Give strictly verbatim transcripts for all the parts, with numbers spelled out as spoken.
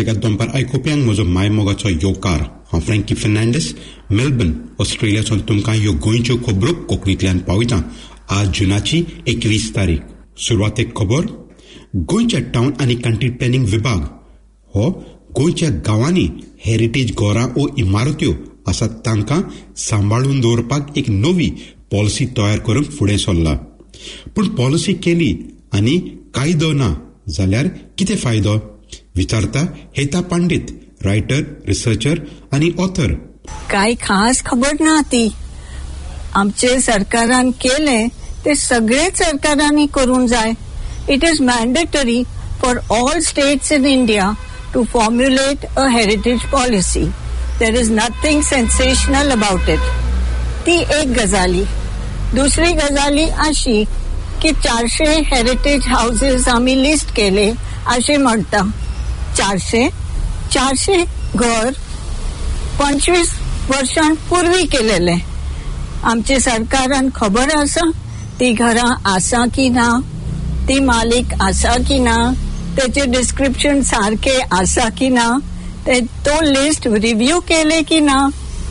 सगळ्यात दनपार आयकुप्यांक म्हजो मायमोगाचो येवकार. हांव फ्रँकी फर्नांडीस, मेलबर्न, ऑस्ट्रेलियासून तुमकां ह्यो गोंयच्यो खबरो कोंकणींतल्यान पावयतां. आज जुनाची एकवीस तारीख. सुरवातेक खबर. गोंयच्या टावन आनी कंट्री प्लॅनिंग विभाग हो गोंयच्या गांवांनी हेरिटेज घरां ओ इमारत्यो आसात तांकां सांबाळून दवरपाक एक नवी पॉलिसी तयार करूंक फुडें सरला. पूण पॉलिसी केली आनी कायदो ना जाल्यार कितें फायदो? विचारता हेता पंडित, रायटर, रिसर्चर आनी ऑथर. काय खास खबर ना ती. आमचे सरकारान केले ते सगळेच सरकारांनी करूंक जाय. It is mandatory for all states in India to formulate a heritage policy. There is nothing sensational about it. ती एक गजाली. दुसरी गजाली अशी की चारशे हेरिटेज हाऊसेस आम्ही लिस्ट केले असे म्हणता. चारशे चारशे घर पंचवीस वर्षांपूर्वी केलेले. आमचे सरकारान खबर आसा ती घरां आसा की ना, ती मालिक आसा की ना, त्याचे डिस्क्रिप्शन सारखे आसा की ना, ते तो लिस्ट रिव्ह्यू केले की ना.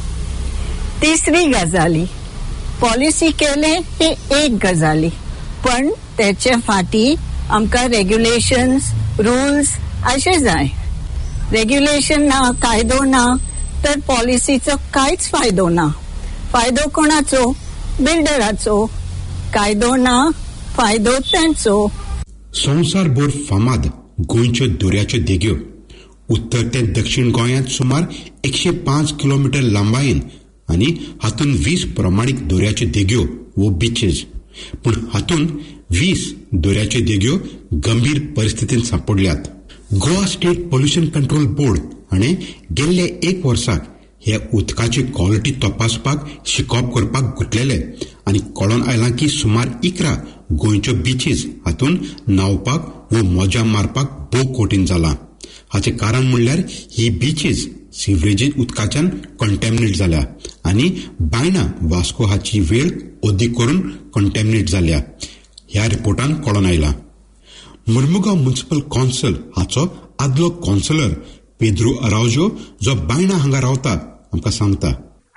तिसरी गजाली, पॉलिसी केले हे एक गजाली, पण त्याच्या फाटी आमका रेग्युलेशन्स, रूल्स असे जाय. रेग्युलेशन ना, कायदो ना तर पॉलिसीचो कांयच फायदो ना. फायदो कोणाचो? बिल्डराचो. कायदो ना, फायदो त्यांचो. संवसारभर फामाद गोंयच्यो दर्याच्यो देगो उत्तर ते दक्षिण गोंयांत सुमार एकशे पाच किलोमीटर लांबायेन आनी हातून वीस प्रमाणीत दर्याच्यो देगो वो बीचेस. पूण हातून वीस दर्याच्यो देगो गंभीर परिस्थितीत सांपडल्यात. Goa state pollution control board हाणें गेल्ल्या एक वर्साक हे उदकाची क्वॉलिटी तपासपाक शिकोप करपाक गुंतलेले आनी कळोन आयलां की सुमार इकरा गोंयच्यो बीचीस हातून न्हावपाक व मजा मारपाक भोव कठीण जाला. हाचे कारण म्हणल्यार ही बीचीस सिवरेजीस उदकाच्यान कंटॅमिनेट जाल्या आनी बायणां वास्को हाची वेळ ओदी करून कंटॅमिनेट जाल्या. ह्या रिपोर्टान कळोन आयला. मुर्मुगांव म्युनिसिपल काउन्सिल हाचो आदलो काउन्सिलर पेद्रू अरावजो जो बायणां हांगा रावता आमकां सांगता.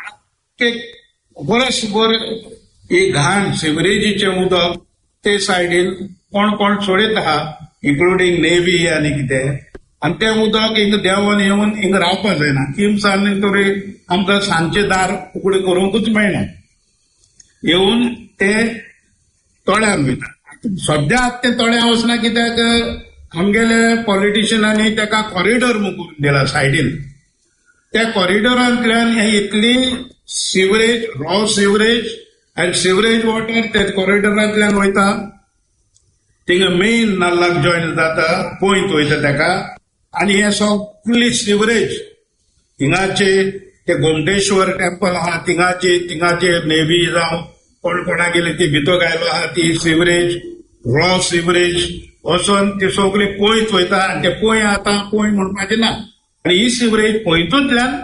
वर्सभर ही घाण सिवरेजीचे उदक ते सायडीन कोण कोण सोडीत आहा, इन्क्लुडींग नेव्ही आनी कितें, आनी तें उदक हिंगा देंवन येवन हिंगा रावपाक जायना. किमसान तरी आमकां सांजचे दार उगडे करूंकूच मेळना. येवन ते तळ्यान वयता. सद्या ते तळ्या वचना कित्याक आमगेले पॉलिटिशियनांनी ताका कॉरिडॉर करून दिला सायडीन. त्या कॉरिडॉरांतल्यान हे इतली सिवरेज, रॉ सिवरेज आनी सिवरेज वॉटर त्या कॉरिडॉरांतल्यान वयता. थिंगा मेन नाल्लाक जॉयन जाता, पॉयंट वयता ताका. आनी हे सगळी सिवरेज हिंगाचे ते गोमटेश्वर टेम्पल आहा थिंगाचे थिंगाचे नेव्ही जावं कोण कोणा गेले ती भितर गायलो आहा ती सिवरेज, रॉ सिवरेज वचून ती सगळी पॉयंत वयता. आनी ते पॉय आतां पॉय म्हणपाचे ना. आनी ही सिवरेज पॉयंतूतल्यान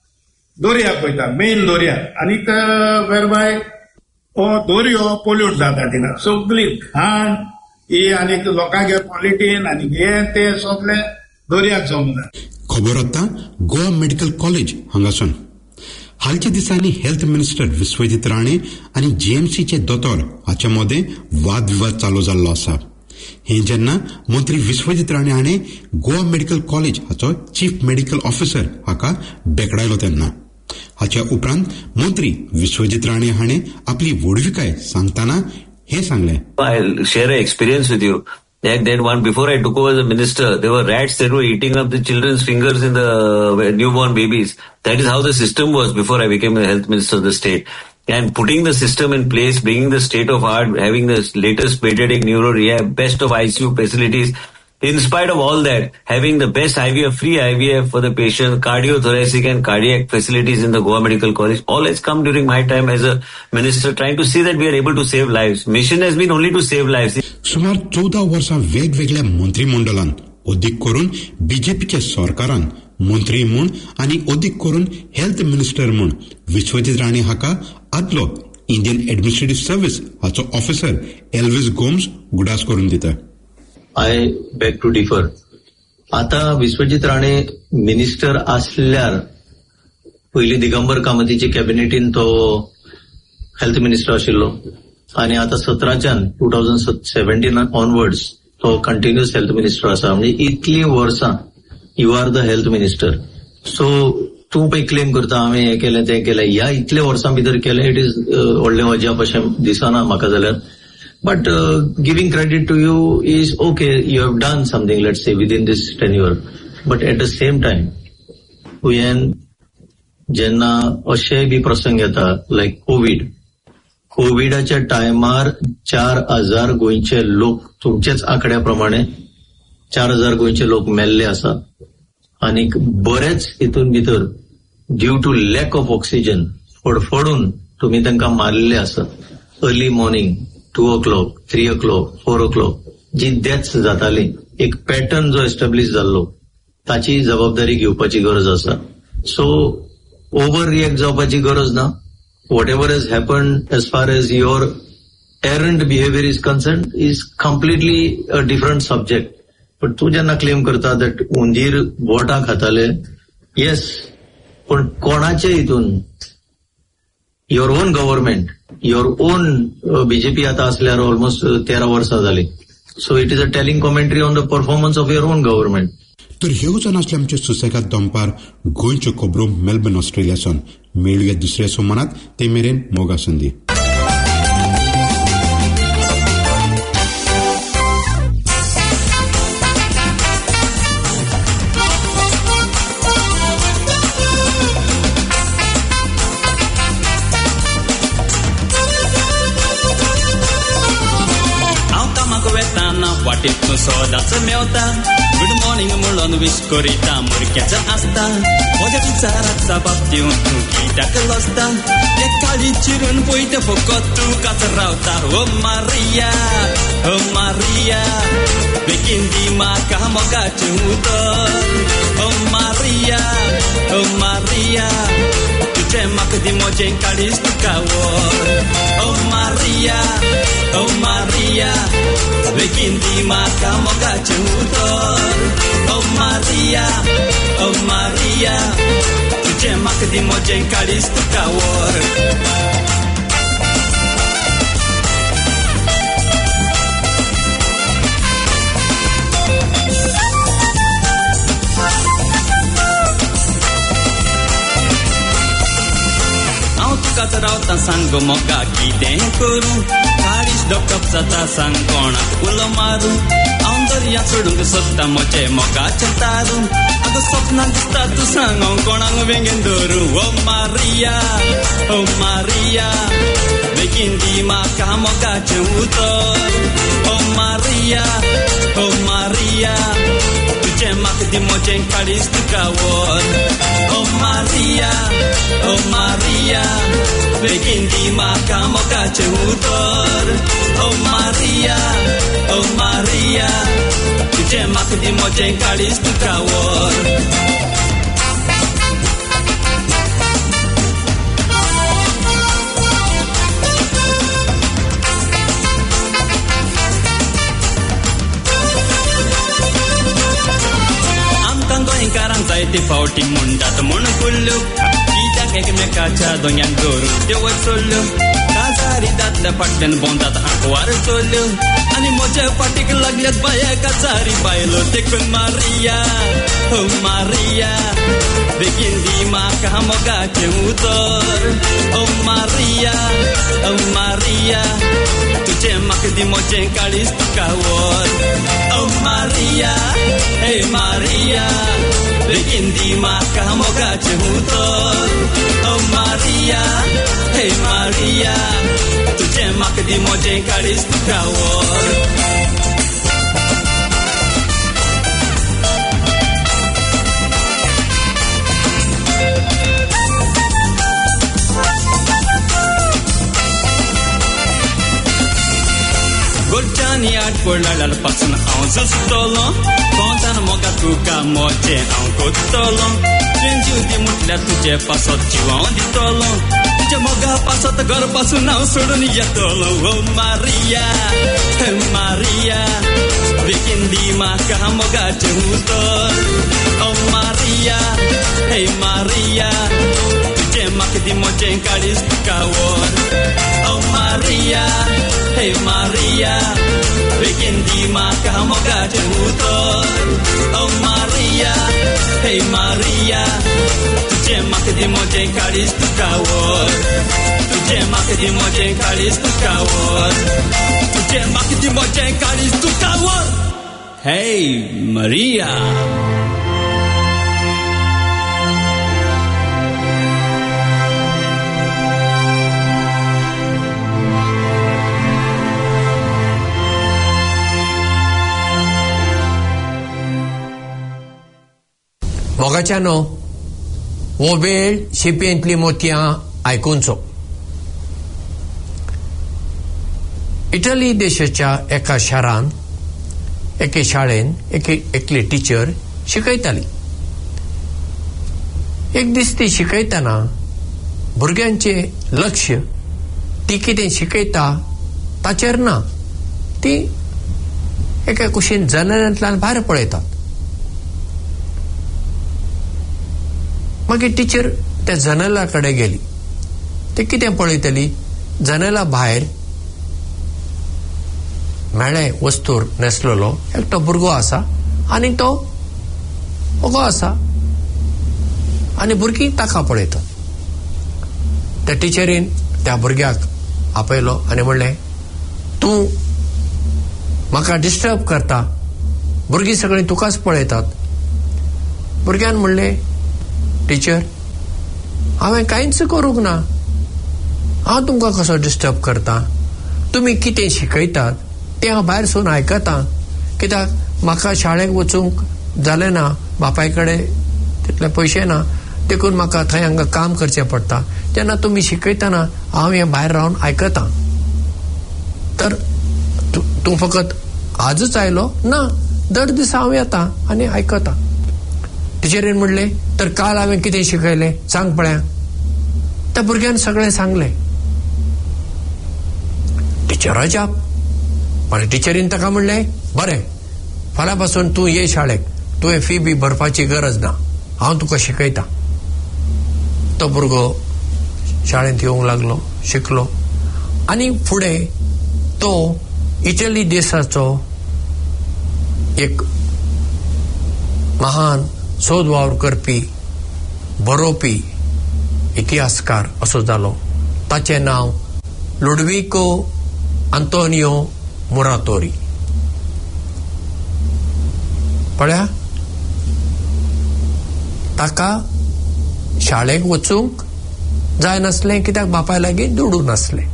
दर्याक वयता, मेन दर्याक. आनी वेरबाय हो दर्यो पोल्यूट जाता थिंगा. सगळी घाण ही आनी लोकांगे पॉलिटीन आनी हे ते सगळे दर्याक जमता. खबर आतां गोवा मेडिकल कॉलेज हांगासून. हालच्या दिसांनी हेल्थ मिनिस्टर विश्वजीत राणे आनी जीएमसीचे दोतोर हाचे मदें वाद विवाद चालू जाल्लो आसा. हे जेन्ना मंत्री विश्वजीत राणे हाणें गोवा मेडिकल कॉलेज हाचो चीफ मेडिकल ऑफिसर हाका बेकडायलो तेन्ना. हाच्या उपरांत मंत्री विश्वजीत राणे हाणें आपली वडविकाय सांगतना हे सांगलें. I'll share an experience with you. Like that one, before I took over as a minister, there were rats that were eating up the children's fingers in the newborn babies. That is how the system was before I became the health minister of the state. And putting the system in place, bringing the state of art, having the latest pediatric neuro rehab, best of I C U facilities. In spite of all that, having the best I V F, free I V F for the patient, cardiothoracic and cardiac facilities in the Goa Medical College, all has come during my time as a minister, trying to see that we are able to save lives. Mission has been only to save lives. सुमार चौदा वर्सां वेगवेगळ्या मंत्रिमंडळान अदीक करून बीजेपीच्या सरकारान मंत्री म्हूण आनी अदीक करून हेल्थ मिनिस्टर म्हूण विश्वजीत राणे हाका आदलो इंडियन एडमिनिस्ट्रेटिव्ह सर्व्हिस हाचो ऑफिसर एल्विस गोम्स गुडास करून दिता. I beg to differ. आता विश्वजीत राणे मिनिस्टर असल्यार पयली दिगंबर कामतीची कॅबिनेटीन तो हेल्थ मिनिस्टर आशिल्लो आणि आता सतराच्यान टू थाउजंड सेव्हन्टीन ऑनवर्ड्स तो कंटिन्युअस हेल्थ मिनिस्टर आसा. म्हणजे इतली वर्सां you are the health minister. So तूं पळय क्लेम करता हांवें हें केलें तें केलें, ह्या इतल्या वर्सां भितर केलें, इट इज व्हडलें अजाप अशें दिसना म्हाका जाल्यार. But giving credit to you is okay, you have done something let's say within this tenure. But at the same time तुवें जेन्ना अशेय बी प्रसंग येता लायक कोविड, कोविडाच्या टायमार चार हजार गोंयचे लोक, तुमचेच आंकड्या प्रमाणे चार हजार गोंयचे लोक मेल्ले आसात. आणि बरेच हितून भितर due to lack of oxygen फडफडून तुम्ही तांकां मारलेले आसात. Early morning two o'clock three o'clock four o'clock जी डेथ्स जाताली, एक पॅटर्न जो एस्टॅब्लिश जाल्लो ताची जबाबदारी घेवपाची गरज आसा. सो ओव्हर रिएक्ट जावपाची गरज ना. whatever has happened as far as your errant behavior is concerned is completely a different subject. पण तू जेन्ना क्लेम करता दॅट उंदीर बोटां खाताले, येस, पण कोणाचे हितून your own government, your own BJP आता असल्यार ऑलमोस्ट तेरा वर्सां जाली. So it is a telling commentary on the performance of your own government. तर ह्योच आसले आमचे सुसेगाद दनपार गोंयच्यो खबरो मेलबर्न ऑस्ट्रेलियासून. मेळुया दुसऱ्या सोमारात, ते मेरेन मोगा संदी. वाटेत सोदाच मेवता, गुड मॉर्निंग म्हणून विश करीता, मुरक्याचं आसता, म्हज्या विचाराक जाबाब दिवन तूं कित्याक लसता, एक काळी चिरून पळयता फकत तुकाच रावता. ओ मारिया, ओ मारिया, बेगीन दी म्हाका मोगाचें उतर. ओ मारिया, ओ मारिया, तुजें म्हाका दी म्हजें काळीज तुका वर. ओ मारिया, ओ मारिया, बेगीन दी म्हाका मोगाचें उतर. ओ मारिया, ओ मारिया, तुजें म्हाका दी म्हजें काळीज तुका वर. हांव तुकाच रावता, सांग मोगा कितें करूं, काळीज डोकप जाता, सांग कोणाक उलो मारूं. हांव दर्या सोडूंक सोदता म्हजें मोगाचें तारूं, आगो सपनां दिसता तूं सांग हांव कोणाक वेंगेन धरूं. ओ मारिया, ओ मारिया, बेगीन दी म्हाका मोगाचें उतर. ओ मारिया, ओ मारिया, तुजें म्हाका दी म्हजें काळीज तुका वर. ओ मारिया, ओ मारिया, बेगीन दी म्हाका मोगाचें उतर. ओ मारिया, ओ मारिया, तुजें म्हाका दी म्हजें काळीज तुका वर. गोंयकारांक जायते फावटी म्हणटात म्हूण कुल्ल्यो, कित्याक एकमेकाच्या दोंग्यान धरून त्यो चोल्ल्यो, काजारी दादल्या फाटल्यान भोंवतात आंकवार चोल्ल्यो, आनी म्हज्या फाटीक लागल्यात बाया काजारी बायलो. देखून मारिया, ओ मारिया, बेगीन दी म्हाका मोगाचें उतर. ओ मारिया, ओ मारिया, तुजें म्हाका दी म्हजें काळीज तुका वर. ओ मारिया, हे मारिया, बेगीन दी म्हाका मोगाचें उतर. ओ मारिया, हे मारिया, तुजें म्हाका दी म्हजें काळीज तुका वर. गोडच्यानी आठ पडल्यार पासून हांव झुजतलों, कोंतान मोगा तुका मोजें हांव कोत्तलों. तुवें जीव दी म्हटल्यार तुजे पासत जीव हांव दितलों, तुज्या मोगा पासत घर पासून हांव सोडून येतलों. ओ Maria, hey Maria, Weekend maka mogache utor. Oh Maria, hey Maria, tuje makdi mojen kalis kawor. Oh Maria, hey Maria, weekend maka mogache utor. Oh Maria, hey Maria, tuje makdi mojen kalis kawor. Tuje makdi mojen kalis kawor. Tuje makdi mojen kalis kawor. Hey Maria. मोगाच्यानो वो वेळ शिपेंतली मोतयां आयकूनचो. Italy देशाच्या एका शारान एके शाळेन एक एकली teacher शिकयताली. एक दीस ती शिकयतना भुरग्यांचे लक्ष ती कितें शिकयता ताचेर ना, ती एका कुशीन जनेलांतल्यान भायर पळयतात. मागीर टीचर त्या जनेला कडेन गेली. ते कितें पळयतली, जनेला भायर मेळे वस्तूर न्हेसलेलो एकटो भुरगो आसा आनी तो ओगो आसा आनी भुरगीं ताका पळयतात. त्या टिचरीन त्या भुरग्याक आपयलो आनी म्हणलें, तूं म्हाका डिस्टर्ब करता, भुरगीं सगळीं तुकाच पळयतात. भुरग्यान म्हणलें, टिचर हांवें कांयच करूंक ना, हांव तुमकां कसो डिस्टर्ब करता, तुमी कितें शिकयतात तें हांव भायर सून आयकतां, कित्याक म्हाका शाळेक वचूंक जालें ना, बापाय कडेन तितले पयशे ना, देखून म्हाका थंय हांगा काम करचें पडटा. तेन्ना तुमी शिकयतना हांव हें भायर रावन आयकतां. तर तूं फकत आजच आयलो ना, दर दिसा हांव येतां आनी आयकतां. टिचरीन म्हणलें, तर काल हांवें कितें शिकयलें सांग पळया. त्या भुरग्यान सगळें सांगलें. टिचर जाप. पण टिचरीन ताका म्हणलें, बरें, फाल्यां पासून तूं ये शाळेक, तुवें फी बी भरपाची गरज ना, हांव तुका शिकयतां. तो भुरगो शाळेंत येवंक लागलो, शिकलो आनी फुडें तो इटली देशाचो एक महान सोद वावर करपी, बरोवपी इतिहासकार असो जालो. ताचें नांव लुडविको आंतोनियो मुरातोरी. पळया, ताका शाळेक वचूंक जाय नासलें, कित्याक बापाय लागीं दुडू नासलें.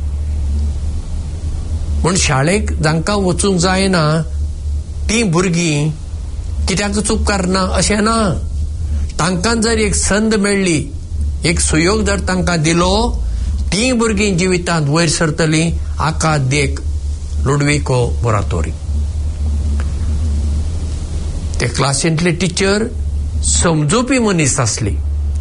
म्हूण शाळेक जांकां वचूंक जायना ती भुरगीं कित्याकच उपकार ना अशें ना. तांकां जर एक संद मेळ्ळी, एक सुयोग जर तांकां दिलो, ती भुरगीं जिवितांत वयर सरतलीं. आका देख लुडविको मुरातोरी. ते क्लासींतली टिचर समजोवपी मनीस आसली,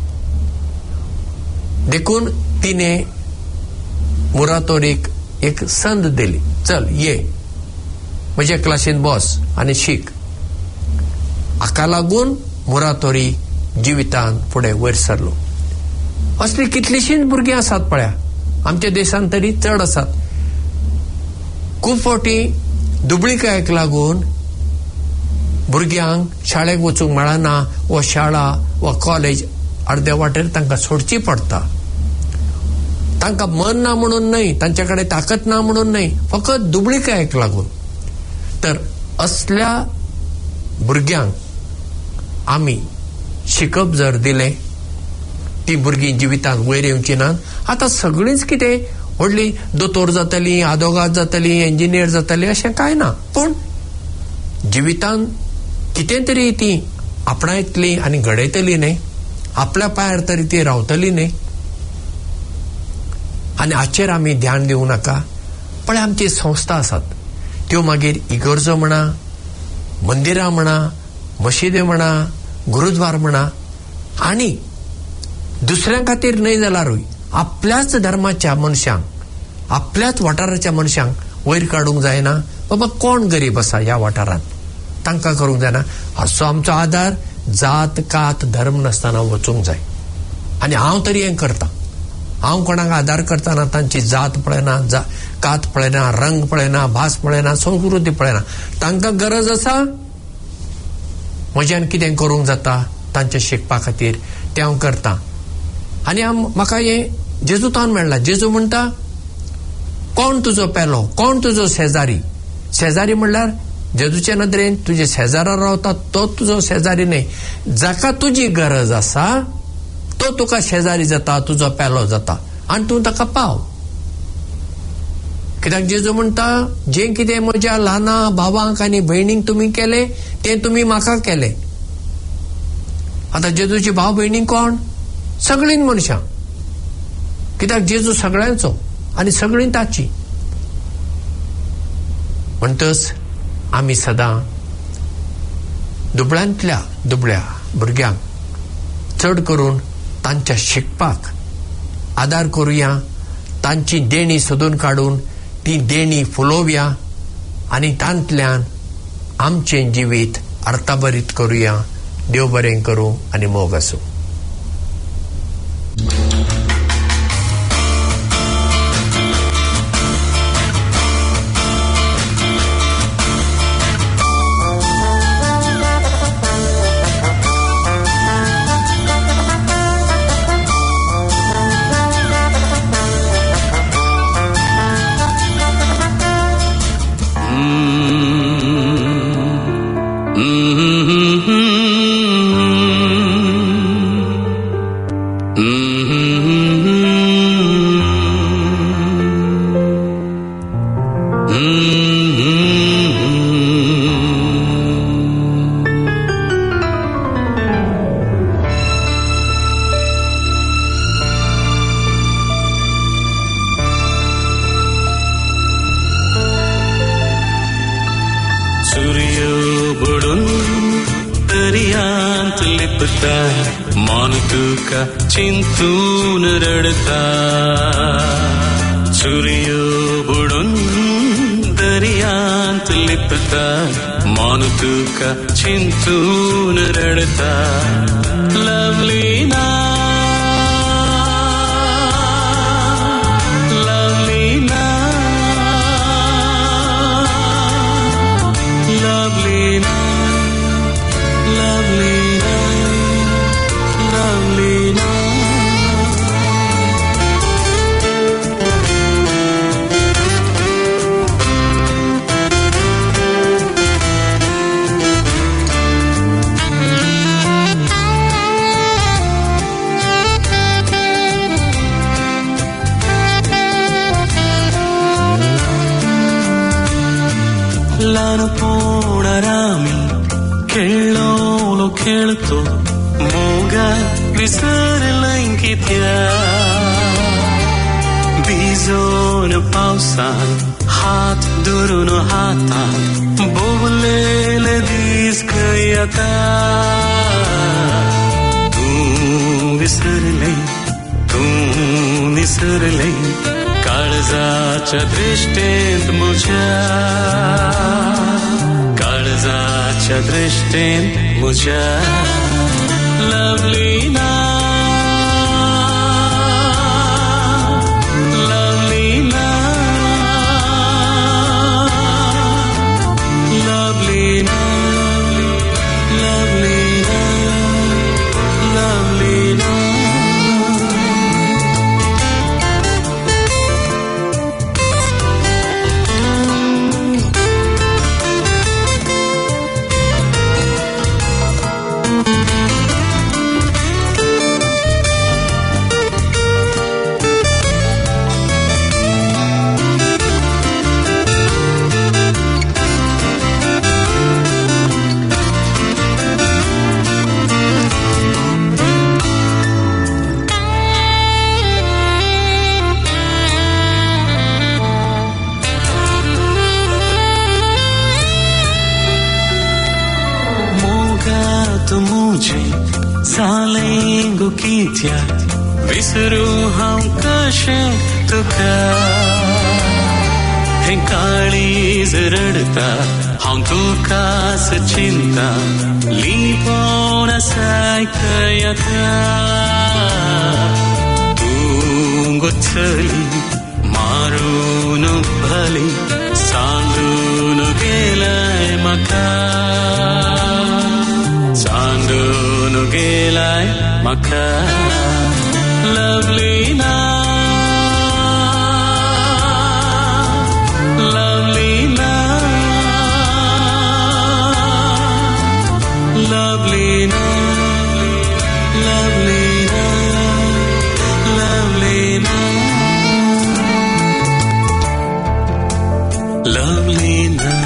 देखून तिने मुरातोरीक एक संद दिली, चल ये म्हज्या क्लासीन बस आनी शीक. हाका लागून मुरातोरी जिवितांत फुडें वयर सरलो. असली कितलीशींच भुरगीं आसात पळया, आमच्या देशांत तरी चड आसात. खूब फावटी दुबळीकायेक लागून भुरग्यांक शाळेक वचूंक मेळना, वा शाळा वा कॉलेज अर्दे वाटेर तांकां सोडची पडटा. तांकां मन ना म्हणून न्हय, तांचे कडेन ताकद ना म्हणून न्हय, फकत दुबळीकायेक लागून. तर असल्या भुरग्यांक आमी शिकप जर दिलें, ती भुरगीं जिवितांत वयर येवची नात. आतां सगळींच कितें व्हडली दोतोर जातलीं, आदोगाद जातलीं, इंजिनियर जातलीं अशें कांय ना, पूण जिवितांत कितें तरी ती आपणायतली आनी घडयतली न्ही, आपल्या पांयार तरी ती रावतली न्ही. आनी हाचेर आमी ध्यान दिवं नाका. पण आमची संस्था आसात, त्यो मागीर इगर्जो म्हणा, मंदिरां म्हणा, मशिदी म्हणा, गुरुद्वार म्हणा, आनी दुसऱ्यां खातीर न्हय जाल्यारूय आपल्याच धर्माच्या मनशांक, आपल्याच वाठाराच्या मनशांक वयर काडूंक जायना. बाबा कोण गरीब आसा ह्या वाठारांत, तांकां करूंक जायना. असो आमचो आदार जात कात धर्म नासतना वचूंक जाय. आनी हांव तरी हें करतां. हांव कोणाक आदार करतना तांची जात पळयना, कात पळयना, रंग पळयना, भास पळयना, संस्कृती पळयना. तांकां गरज आसा म्हज्यान कितें करूंक जाता तांचे शिकपा खातीर तें हांव करतां. आनी म्हाका हें जेजूतान मेळ्ळां. जेजू म्हणटा कोण तुजो पेलो, कोण तुजो शेजारी. शेजारी म्हणल्यार जेजूचे नदरेन तुजे शेजारा रावता तो तुजो शेजारी न्हय. जाका तुजी गरज आसा तो तुका शेजारी जाता, तुजो पेलो जाता आनी तूं ताका पाव. कित्याक जेजू म्हणटा जें कितें म्हज्या ल्हाना भावांक आनी भयणींक तुमी केलें तें तुमी म्हाका केलें. आतां जेजूची भाव भयणी कोण? सगळीं मनशां. कित्याक जेजू सगळ्यांचो आनी सगळीं ताची. म्हणटच आमी सदां दुबळ्यांतल्या दुबळ्या भुरग्यांक चड करून तांच्या शिकपाक आदार करुया. तांची देणी सोदून काडून ती देणी फुलोवया आनी तांतल्यान आमचें जिवीत अर्थभरीत करुया. देव बरें करूं आनी मोग आसूं. चिंतून रडता सूर्य बुडून दर्यांत लिपता मन तुका चिंतून रडता. लवली ना लवली ना लवली ना लवली ना लवली ना. ल्हानपणारामी खेळ्ळो खेळतो मोगान विसरलंय कित्या. भिजून पावसान हात धरून हातांत बोबलेले दीस खंय आता. तूं विसरलय तूं विसरलय काळजाच्या दृश्टेंत म्हज्या काळजाच्या दृश्टेंत म्हज्या. लवली ना लवली ना लवली ना लवली ना लवली ना. जालें गो कित्याक विसरूं हांव कशें तुका. हे काळीज रडता हांव तुका चिंता लिपोन सायकयता तूं गोचली मारून भली सांडून गेलाय म्हाका सांडून गेलाय म्हाका lovely night lovely night lovely night lovely night lovely night lovely night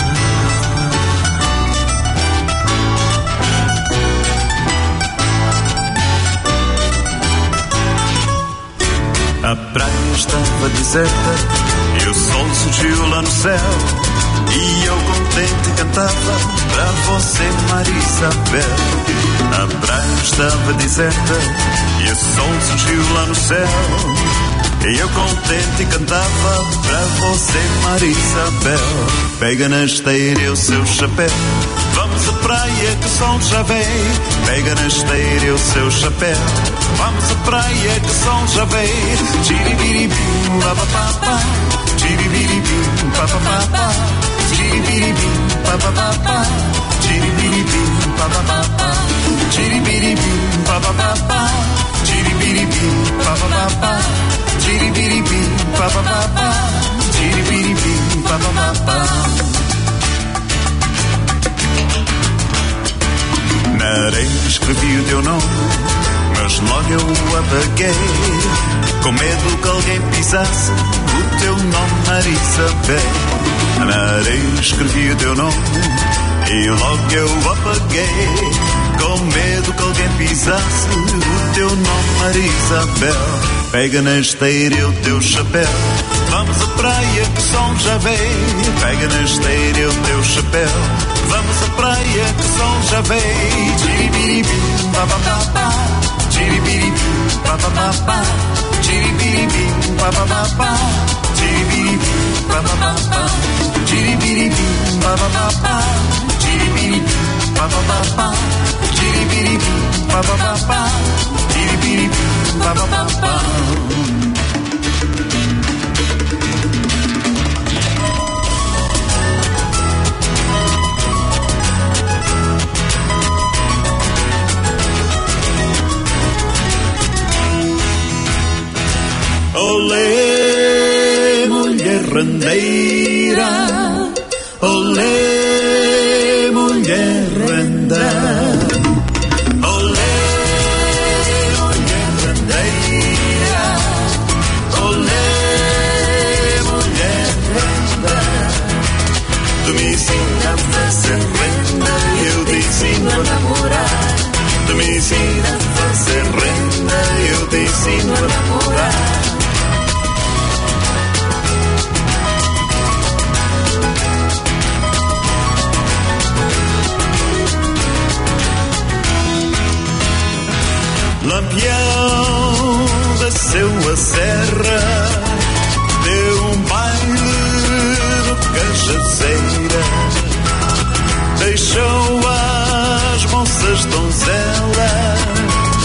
A praia estava deserta e o sol surgiu lá no céu. E eu contente cantava pra você, Maria Isabel. A praia estava deserta e o sol surgiu lá no céu. E eu contente cantava pra você, Maria Isabel. Pega na esteira e o seu chapéu, vamos à praia que o sol já vem. Pega na esteira e o seu chapéu, vamos à praia que o sol já vem. Tchiribiribim, papapá, tchiribiribim, papapá, tchiribiribim, papapá, tchiribiribim, papapá, tchiribiribim, papapá, tchiribiribim, papapá, tchiribiribim, papapá, tchiribiribim, papapá. Na areia escrevi o teu nome, mas logo eu o apaguei, com medo que alguém pisasse o teu nome, Maria Isabel. Na areia escrevi o teu nome e logo eu o apaguei, com medo que alguém pisasse o teu nome, Maria Isabel. Pega na esteira e o teu chapéu, vamos à praia que o sol já vem. Pega na esteira e o teu chapéu, vamos à praia que o sol já vem. Tchiribiribim, papapá, tchiribiribim, papapá, tchiribiribim, papapá, tchiribiribim, papapá, tchiribiribim, papapá, tchiribiribim, papapá, tchiribiribim, papapá, tchiribiribim, papapá. Olé, mulher rendeira, olé, mulher renda, olé, mulher rendeira, olé, mulher renda. Tu me ensina a fazer renda, eu te ensino a namorar. Tu me ensina a fazer renda, eu te ensino a namorar. Lampião desceu a serra, deu um baile no Cajazeira, deixou as moças donzelas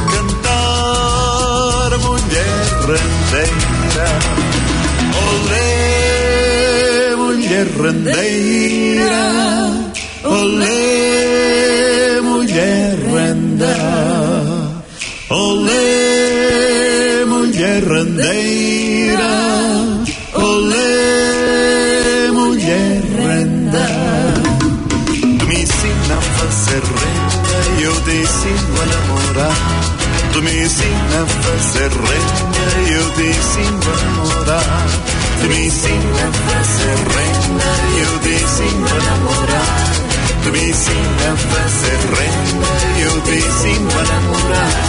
cantar mulher rendeira. Olé, mulher rendeira, olé, mulher renda. Olé, mulher rendeira, olé, mulher renda. Tu me ensina a fazer renda e eu te ensino a namorar. Tu me ensina a fazer renda e eu te ensino a namorar. Tu me ensina a fazer renda e eu te ensino a namorar. Tu me ensina a fazer renda e eu te ensino a namorar.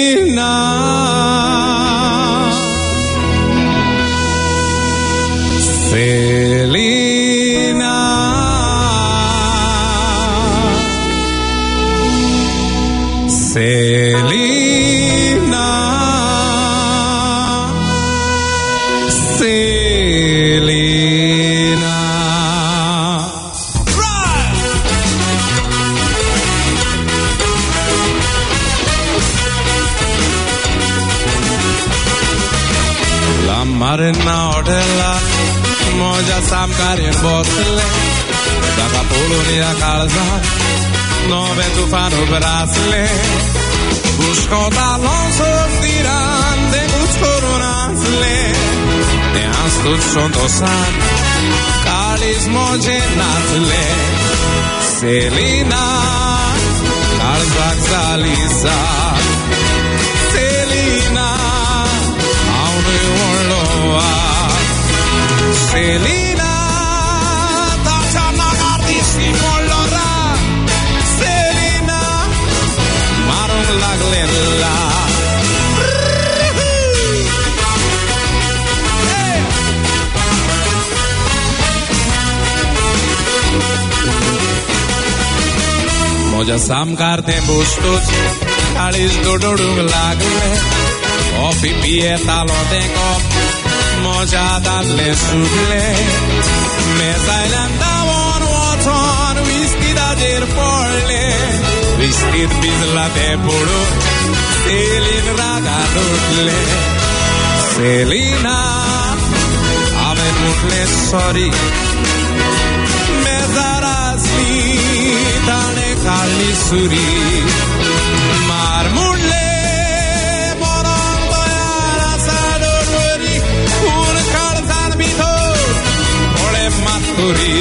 Celina, Selena, Selena. Right. La marina odella, moja samkarin bosle, da capoloni a calza. Nove tu fanno brasle, busco talonso stirande, busco runasle, ne astud sondo san, calis mogenasle, Selena, calzac zalisa, Selena, aunu orloa, Selena, dacia nagardisti mollora. La glella. Hey. Moja samkar tembustus, alis dododung lagle, ofi pie talon tengop, moja dadle sugle, mesailan davon waton, whisky da der forle. Vestit bizla de puro, Selena raga nutle, Selena, ave nutle sorry, mezarasli, tane kali suri, marmule, moronto yara sadoruri, un kalzan bito, ole maturi.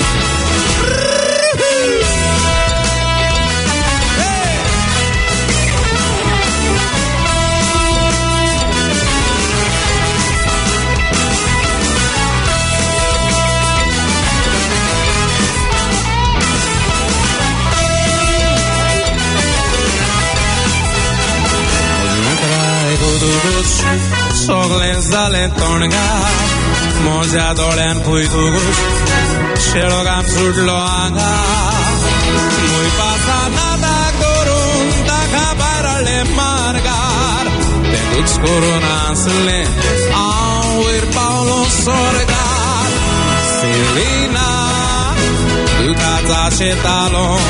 Soglen zalen tonga, moja dolen puitugus, shelogam sudlo anga, muy pasa nada korun taka parale margar, te duts korunasle, auir paulo sorgar, Selena, dukaza chetalon,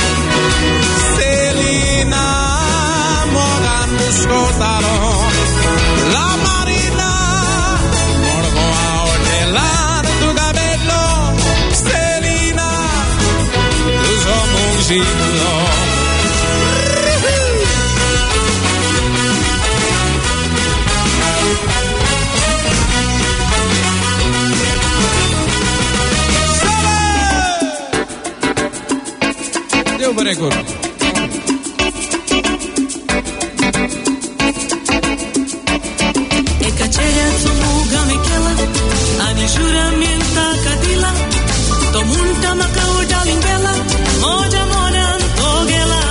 Selena, mogan musko talon. La marina, morgo a ordelar tu cabello, Selena, tu somungillo. Devo fare corto. Juramenta kadila, to munta makauda limbela, moja monan togela.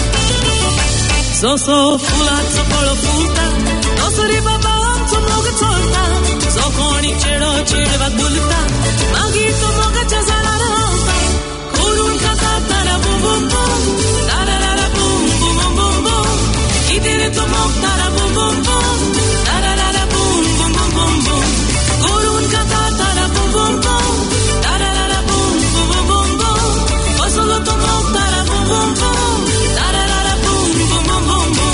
So so fulat so polo fulta, to suri baba so moga chorta, so koni chedo chedva bulta, magi to moga chazala rota, kurun kata tara bum bum bum, tara tara bum bum bum bum bum, itere to mog tara bum bum bum, tara tara bum bum bum bum bum, kurun kata tara bum bum bum, tara tara bum bum bum bum bum, osolo to mog tara bum bum bum, tara tara bum bum bum bum bum.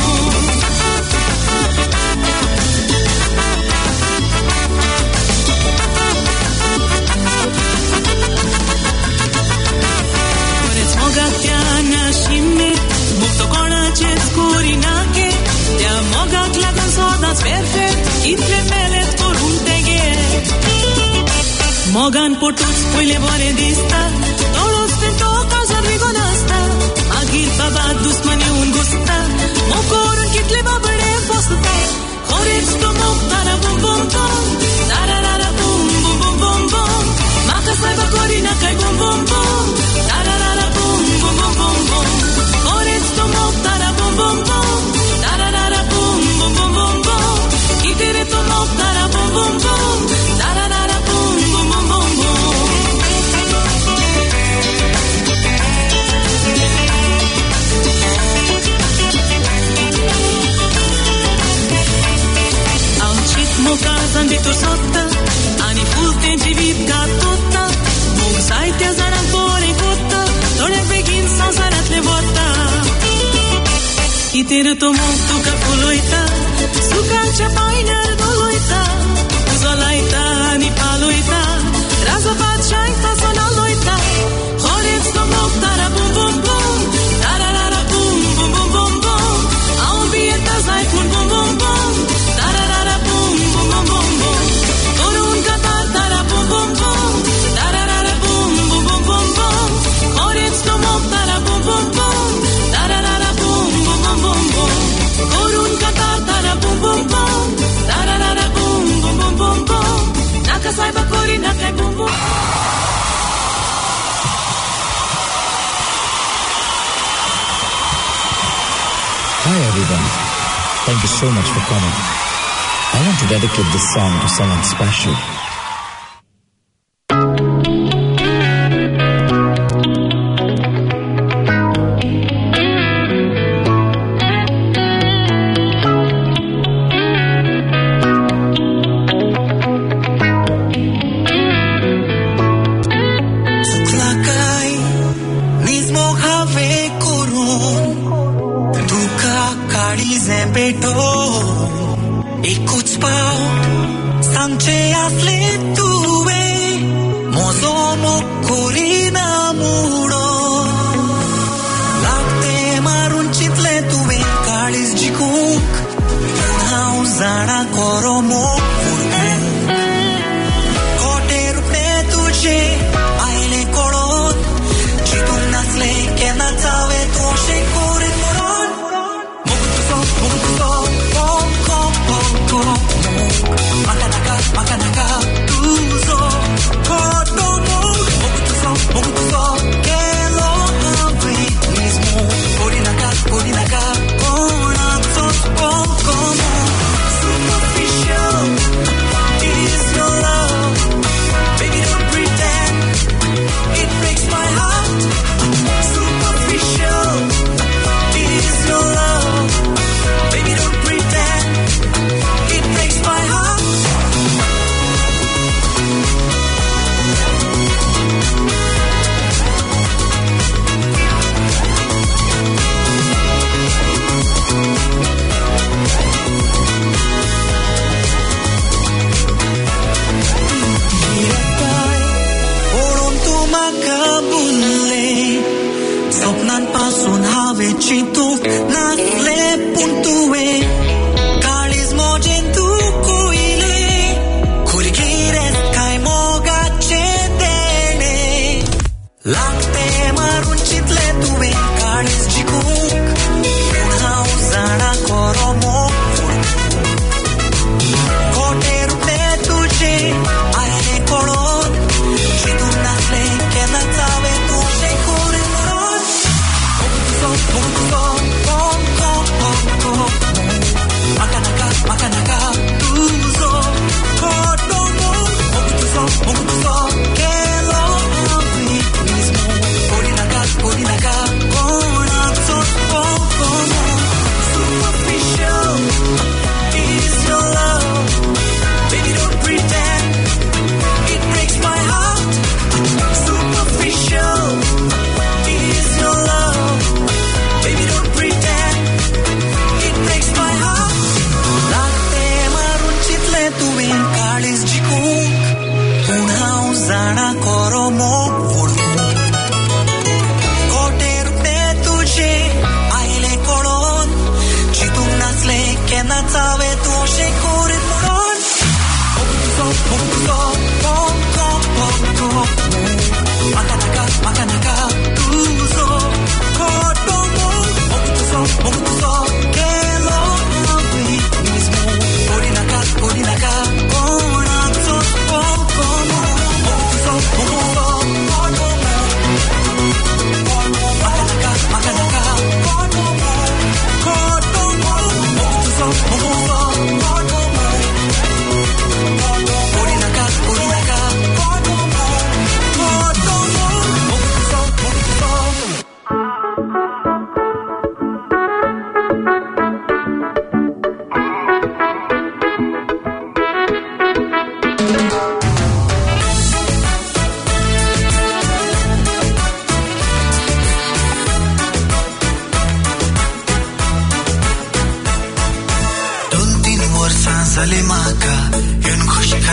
Mogan potus pojle bore dista, todos tento casa rigonasta, agir baba dusmani un gusta, mokoran kitle babade posta, horets to moktara bum bum bum, tararara bum bum bum bum bum, makasai bakorina kai bum bum bum, tararara bum bum bum bum bum, horets to moktara bum bum bum, tararara bum bum bum bum bum, itere to moktara bum bum bum, tararara bum bum bum bum bum. तीर तो मोग तुका फुलोयता सुखाच्या पायण्यार दोलोयता उजोलायता आनी पालोयता राजपात शायता सोनालोयता खरेंच तो मोग तारा बूम बूम बूम तारा रारा बूम बूम बूम बूम बूम हांव बी येता जायत म्हूण बूम बूम बूम तारा रारा बूम बूम बूम बूम बूम करून कातार तारा बूम बूम बूम तारा रारा बूम बूम बूम बूम बूम खरेंच तो मोग तारा बूम बूम बूम तारा रारा बूम बूम बूम बूम बूम करून कातार तारा बूम बूम बूम तारा रारा बूम बूम बूम बूम बूम नाका सायबा कोरी नाका बूम बूम. Hi everyone, thank you so much for coming. I want to dedicate this song to someone special.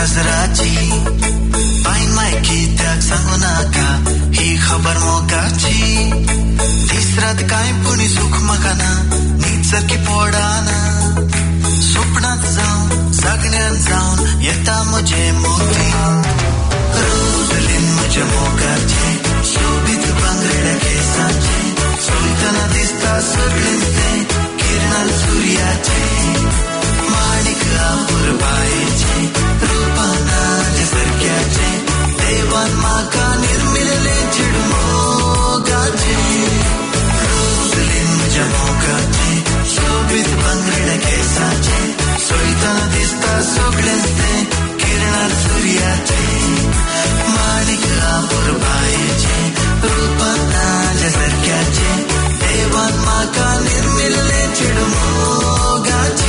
हजराची पायन माय कित्याक सांगू नाका ही खबर मोगाची तिसरात काय पुणी सुख म्हाका ना न्हीद सारकी पडाना स्वप्नात जावन जगण्यात जावन येता म्हजे मोती रोजलीन म्हज्या मोगाचे शोभीत बांगड्या केसांचे सोयतना दिसता सगळेंच ते किरणां सूर्याचे माणिक पुरबायेचे रूपानाचे सारक्याचे देवान म्हाका निर्मिल्ले चिडमोगाचे रोजलीन म्हज्या मोगाचे शोभीत बांगड्या केसांचे सोयतना दिसता सगळेंच ते किरणां सूर्याचे माणिक पुरबायेचे रूपानाचे सारक्याचे देवान म्हाका निर्मिल्ले चिडमोगाचे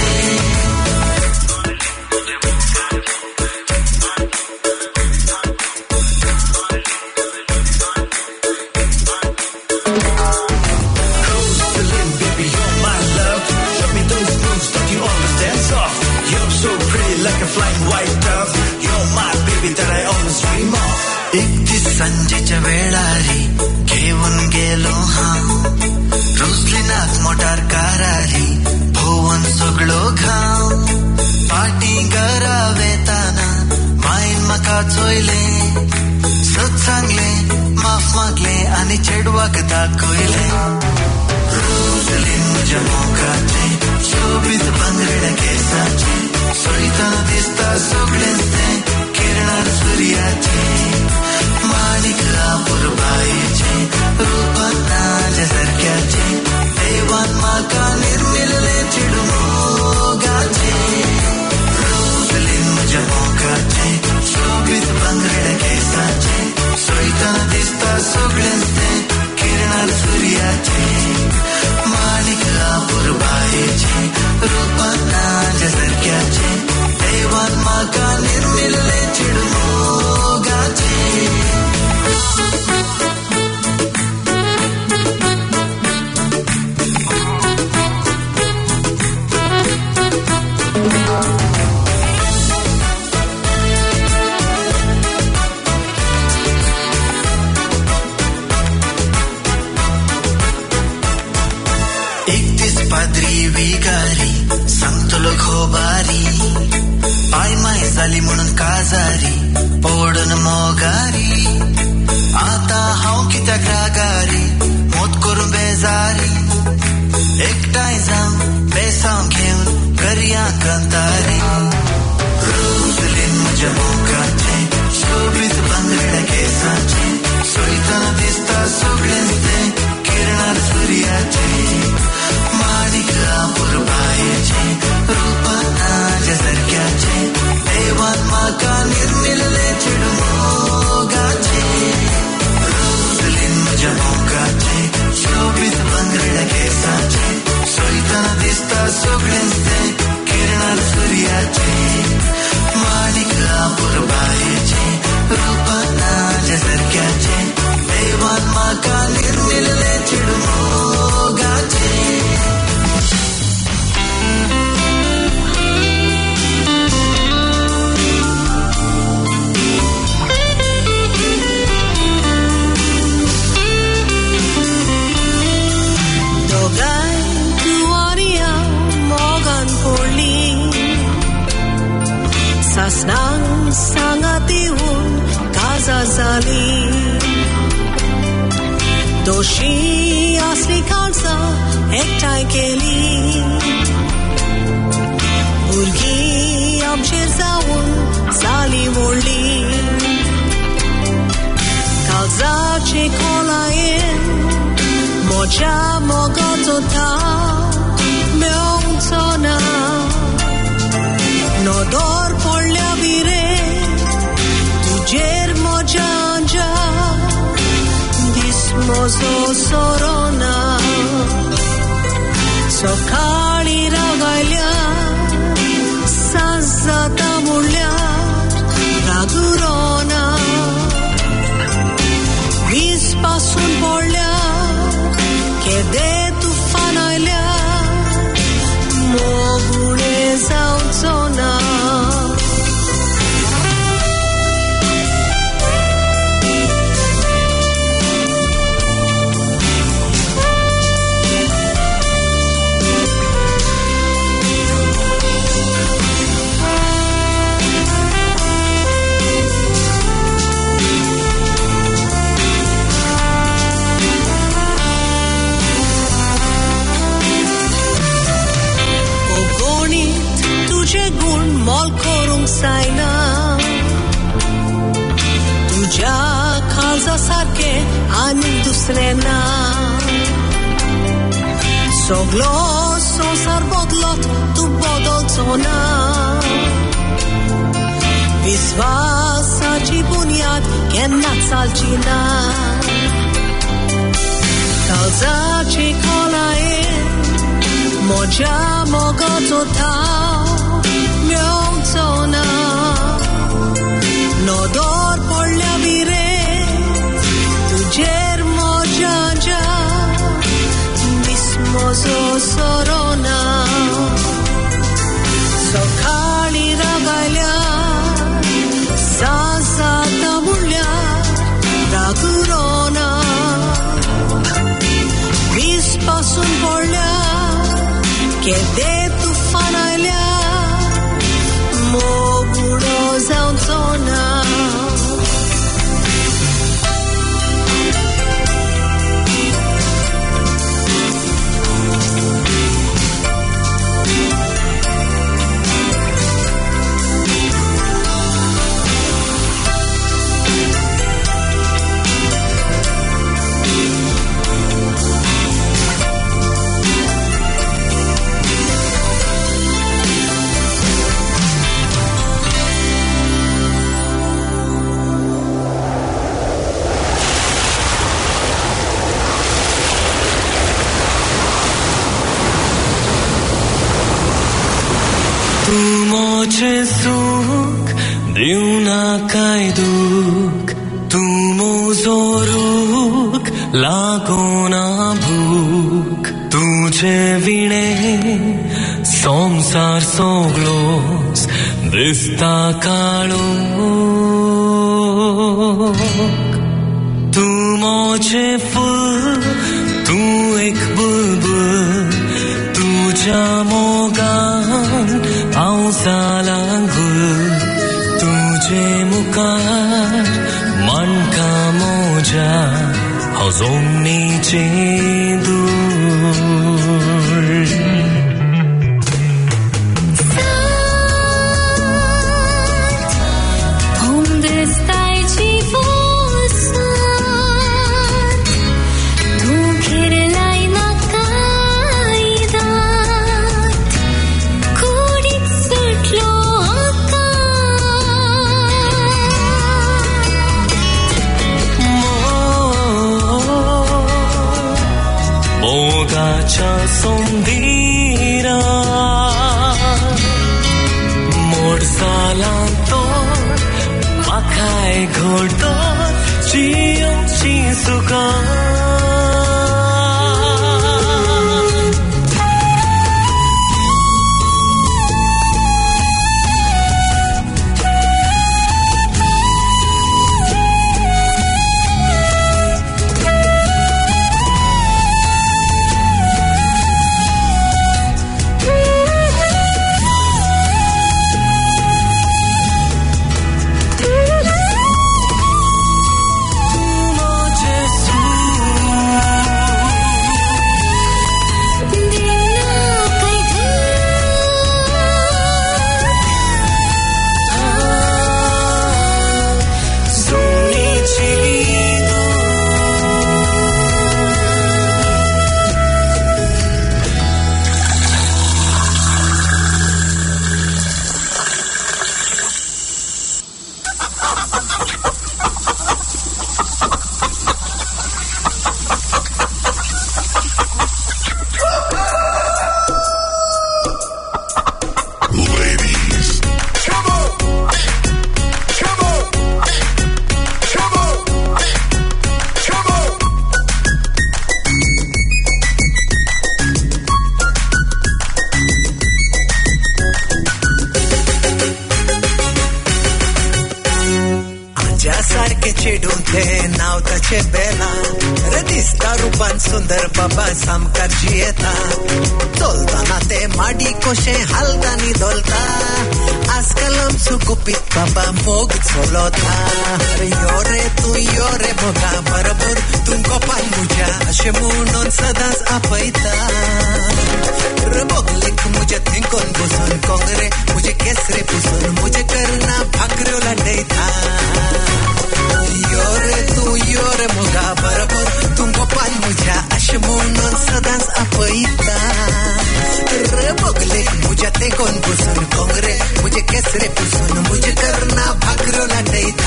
संजेच्या वेळारी घेऊन गेलो हांव रुसलिनाक मोटार कारारी भोवन सगळो घाव पाटी घरा वेताना मायन म्हाका चोयले सत सांगले माफ मागले आनी चेडवाक दाखयले रोजलीन म्हज्या मोगाचे शोभीत बांगड्या केसाचे सोयतना दिसता सगळेंच ते किरणां सूर्याचे माणिक पुरबायेचे रूपानाचे सारक्याचे देवान म्हाका निर्मिल्ले चिडमोगाचे रोजलीन म्हज्या मोगाचे शोभीत बांगड्या केसाचे सोयतना दिसता सगळेंच ते किरणां सूर्याचे माणिक पुरबायेचे रूपानाचे सारक्याचे देवान म्हाका निर्मिल्ले चिडमोगाचे एकतीस पाद्री विगारी सांगतलो खोबारी पाय माय जाली म्हणून काजारी पडून मोगारी आता हांव कित्याक रागारी मोत करून बेजारी एकठांय जावन बेसांव घेवन करया कंतारी रोजलीन म्हज्या मोगाचे शोभीत बांगड्या केसांचे सोयतना दिसता सगळेंच ते किरणां सूर्याचे माणिक पुरबायेचे रूपानाचे सारक्याचे देवान म्हाका निर्मिल्ले चिडमोगाचे रोजलीन म्हज्या मोगाचे शोभीत बांगड्या केसांचे सोयतना दिसता सगळेंच ते किरणां सूर्याचे माणिक पुरबायेचे रूपानाचे सारक्याचे देवान म्हाका निर्मिल्ले चिडमोगाचे सासणांक सांगात येऊन काजा जाली दोशी असली काळजां एकठांय केली भुरगीं आमचेर जावून जाली व्हडली काळजाचे खोलायेन म्हज्या मोगाचो थाव मेळोंगचो ना नोदोर पडल्या बिरे तुजेर म्हज्या अंजा दीस म्हजो सोरोना सकाळी रागायल्या सांज जाता म्हणल्यार रागुरोना वीज पासून पडल्या केदे तुफान आयल्या मोगुणे जावचो ना ना सगळो संसार बदलत तू बदलतो ना विश्वासाची बुनियाद केन्ना चालची ना काळजाची खोलायेन म्हज्या मोगाचो थाव मेळचो ना नदर पडल्या विरे तुजेर म्हज्या ज्या निस्मोजो सोरोना सकाळी रागायल्या सासाता म्हणल्यार रागुरोना वीस पासून पडल्या केदे तुफान आयल्या मोगुडो जावचो ना मोचे सुख दिवना काय दुख तू मोजो रूख लागोना भूक तुझे विणे संसार सोगलोस दिसता काळो तू मोचे फुल तू एक बुलबुल तुझ्या मोगान पावसालां गुल तुझे मुखार मानका मोजा हांव जमनीचे दूर सोंदीरा मोडसालांतो म्हाकाय घोडतो जियोची सुका सुंदर बाबा सामकार जियेता चलताना ते माडी कोशे हालतानी दोलता आजकाल आमचो गुपीत बाबा मोग चलोता योरे तू योरे मोगा बरोबर तुमको पान मुजा अशे म्हणून सदांच आपयता रबोगलेक मुजे थिंकोन बसून कोंगरे मुजे केसरे पुसून मुजे करना भाकऱ्यो लाडयता योरे तू योरे मोगा बरोबर तुमको पान कसरे पुसून मुझे करना भाकरो लाटयता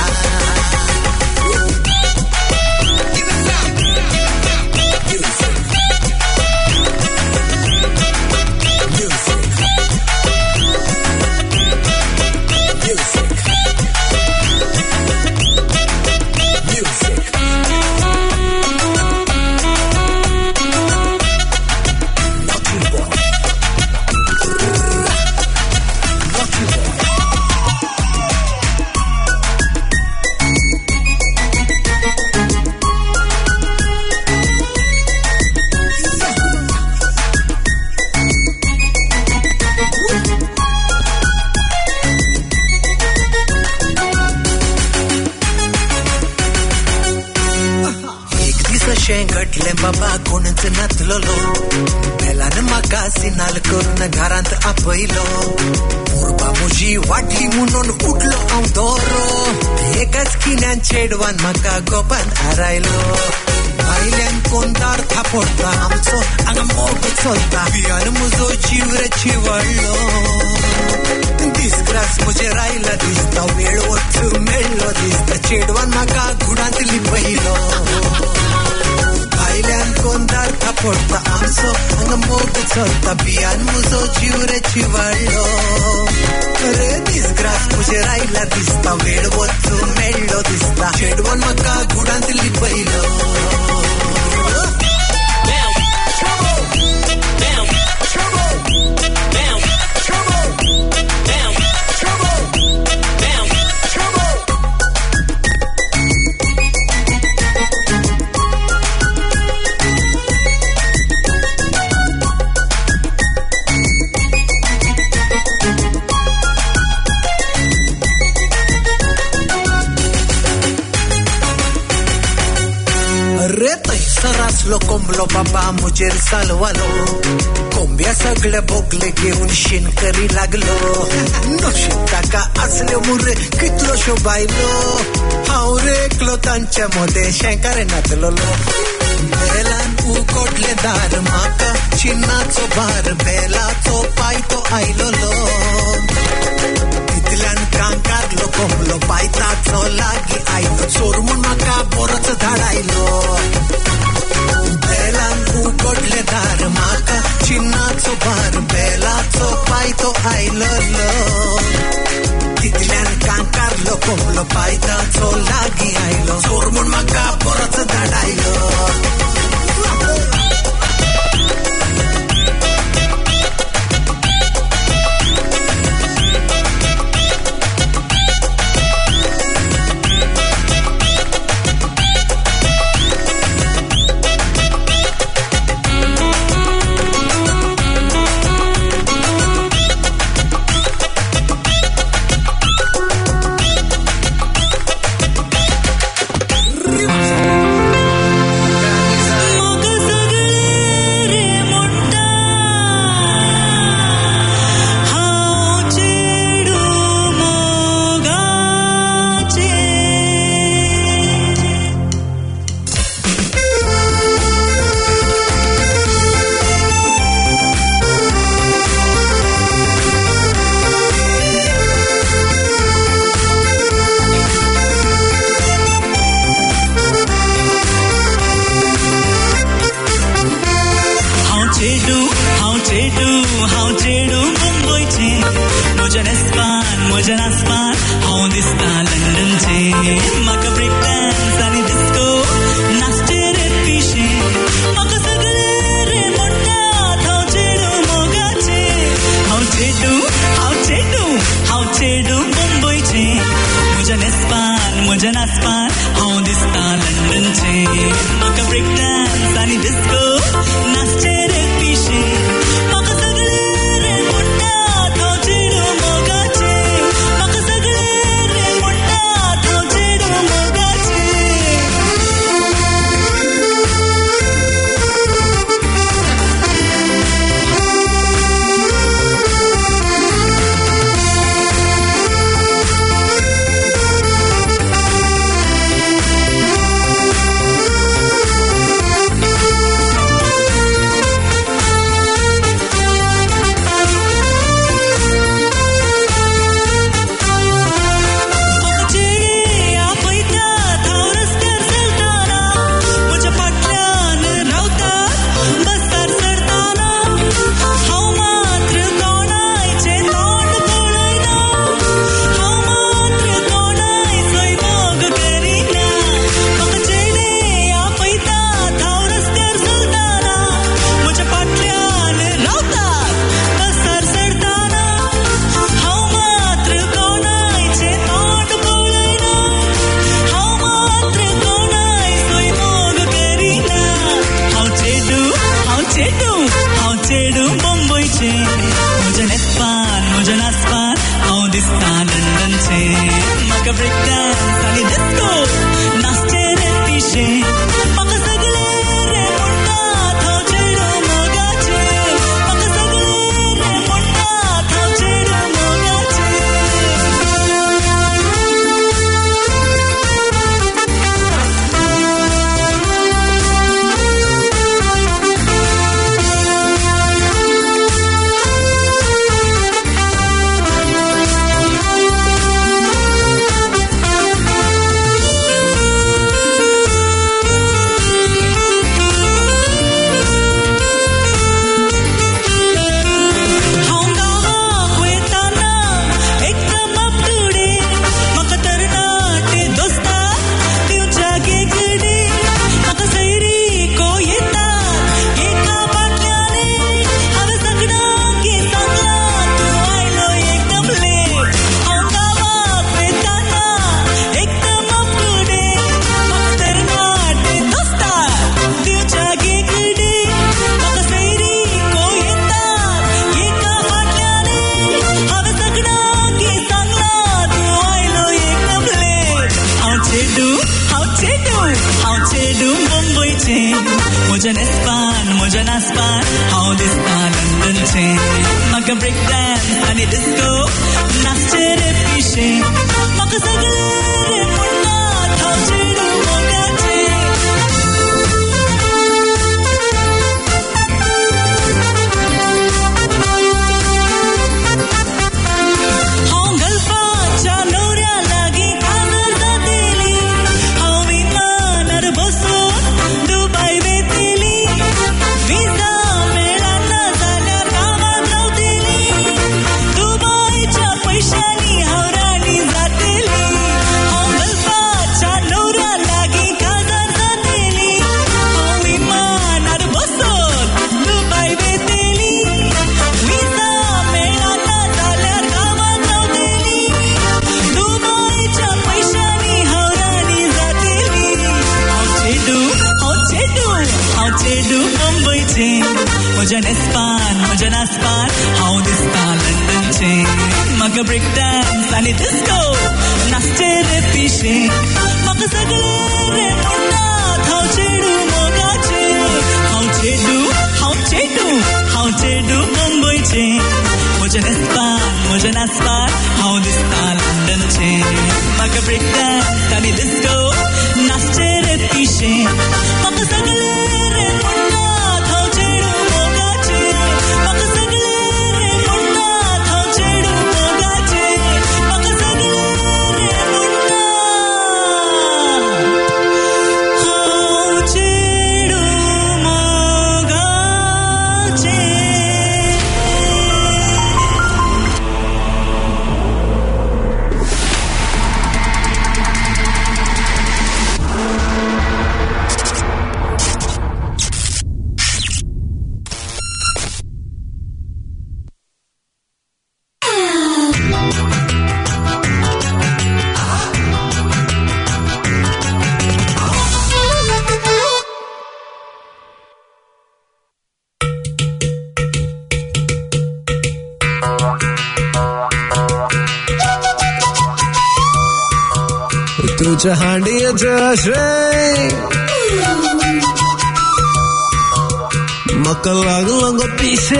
घटले बाबा कोणच नाचलो बेलान म्हाका सिनाल करून घरांत आपयलो उर्बा म्हजी वाटी म्हणून उठलो हांव दोरो एकाच किन्यान चेडवान म्हाका गोपान हारायलो भायल्यान कोण दार थापडता आमचो हांगा मोग चलता पियान म्हजो जीव रे चिवळलो दिसग्रास म्हजे रायला दिसता वेळ वच मेळ्ळो दिसता चेडवान म्हाका घुडांत लिपयलो भायल्यान कोण दार थापडता आमचो हांगा मोग चलता पियान म्हजो जीव रे चिवळलो अरे दिसग्रास म्हजे रायला दिसता वेळ वच मेळ्ळो दिसता चेडवान म्हाका घुडांत लिपयलो सरासलो कोंबलो बाबा मुजेर सालवालो कोंब्या सगळे बोगले घेऊन शिनकरी लागलो नशीब ताका असल्यो मुरे कितलो शोभायलो हांव रे एकलो तांच्या मध्ये शेंकारे नाचलोलो बेलान उगडले दार म्हाका चिन्नाचो भार बेलाचो पायतो आयलोलो तितल्यान कांकारलो कोंबलो पायताचो लागी आयलो चोर म्हूण म्हाका बरोच धाडायलो बेलान उगडले दार म्हाका चिन्नाचो भार बेलाचो पायतो आयलोलो तितल्यान कांकारलो कोंबलो पायताचो लागी आयलो चोर म्हूण म्हाका बरोच धाडायलो Maka म्हज्या नेस्पान म्हज्या नाचपान हांव दिसता लंडनचे म्हाका ब्रेक डान्स आनी डिस्को नाचचे रे पिशे म्हाका सगळे रे म्हणटात हांव चेडू मोगाचे हांव गल्फाच्या न्हवऱ्या लागीं काजर जातेली हांव विमानार बसून दुबय वेतेली विजा मेळना जाल्यार गांवांत रावतेली दुबयच्या पयशांनी हांव राणी जातेली हांव गल्फाच्या न्हवऱ्या लागीं काजर जातेली हांव विमानार बसून दुबय वेतेली विजा मेळना जाल्यार गांवांत रावतेली दुबयच्या पयशांनी हांव राणी जातेली हांव चेडू हांव चेडू हांव चेडू मुंबयचे म्हज्या नेस्पान म्हज्या नाचपान हांव दिसता लंडनचे म्हाका ब्रेक डान्स आनी डिस्को नाचचे रे पिशे म्हाका सगळे रे म्हणटात हांव चेडू मोगाचे हांव चेडू हांव चेडू हांव चेडू मुंबयचे म्हज्या नेस्पान म्हज्या नाचपान हांव दिसता लंडनचे म्हाका ब्रेक डान्स आनी डिस्को नाचचे रे पिशे म्हाका सगळे रे म्हणटात हांव चेडू मोगाचे म्हाका सगळे रे म्हणटात हांव चेडू मोगाचे म्हाका सगळे रे म्हणटात हांव चेडू मोगाचे तुझ्या हांडीचे अशे म्हाका लागलो गो पिशे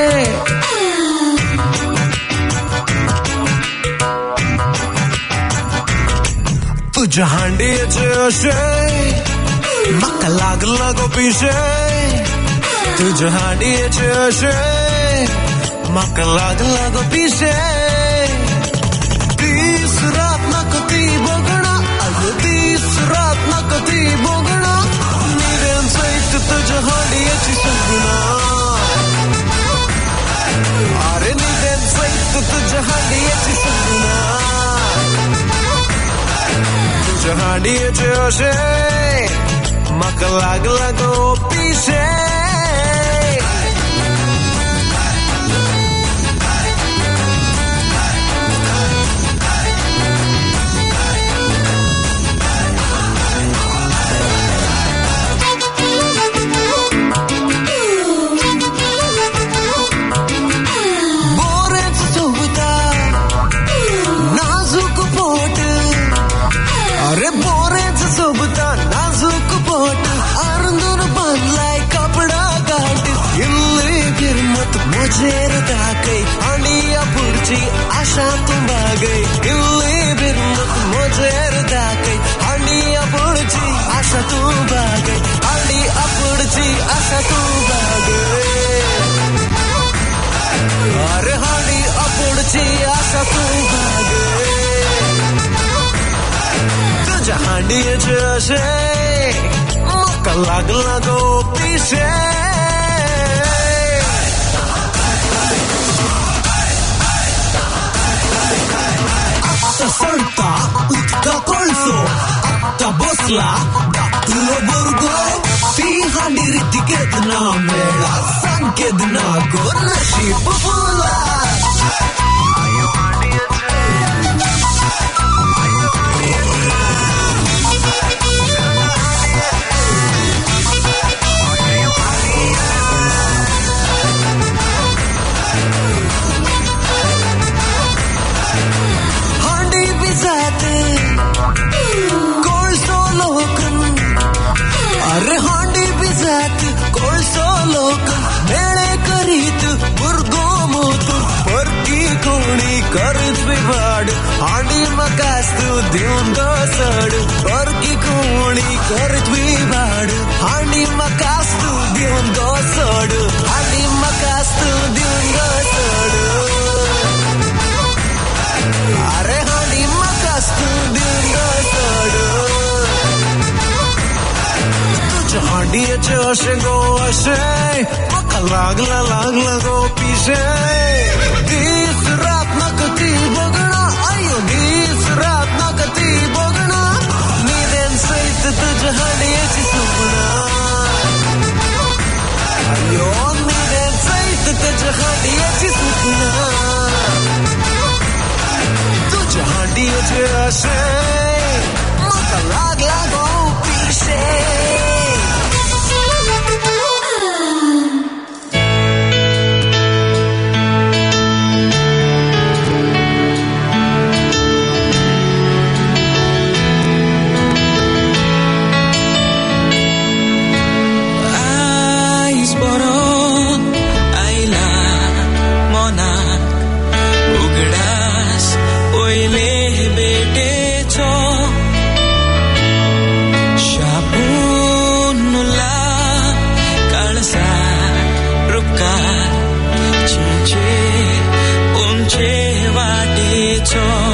तुझ्या हांडीचे अशे म्हाका लागलो गो पिशे तुझ्या हांडीचे अशे म्हाका लागलो गो पिशे दीस रात म्हाका ती बगणा दीस रात म्हाका ती बगणा निरेन सैत तुझ्या हांडीची सगणा अरे निरेन सैत तुझ्या हांडीची सगणा तुझ्या हांडीचे अशे म्हाका लागला गो पिशे अरे बोरेच सोबता नाजूक पोट अर्ंदून बांधलाय कपडा गाठ इल्ली गिरमत मुझेर दाखय आणि या पुढची आशा तू बागय इल्ली गिरमत मुझेर दाखय आणि या पुढची आशा तू बागय आणि या पुढची आशा तू बागय अरे हाडी या पुढची आशा तू बागय तुझ्या हांडीचे अशे म्हाका लागला गो पिशे आत्ता सळटा उदका कोळसो आत्ता बसला धाकटुलो भुरगो ती हांडी रिती केदना मेळा सांग केदना गो नशीब फुला अरे हांडी पिसा रात कोळसो लोक मेळे करीत भुरगो मोतून परकी कोणी करीत बिबाड हांडी म्हाकाच तूं दिवन दो सोड परकी कोणी करीत बिबाड हांडी म्हाकाच तूं दिवन दो सोड हांडी म्हाकाच तूं दिवन दो सोड अरे हांडी म्हाकाच तूं दिवन दो सोड तुझ्या हांडयेचे अशें गो अशें म्हाका लागला लागला गो पिशें दीस रात म्हाका ती बगणा अयो दीस रात म्हाका ती बगणा न्हिदेन सयत तुझ्या हांडयेची सपना अयो न्हिदेन सयत तुझ्या हांडयेची सपना तुझ्या हांडयेचे अशें म्हाका लागला गो पिशें वाटेचो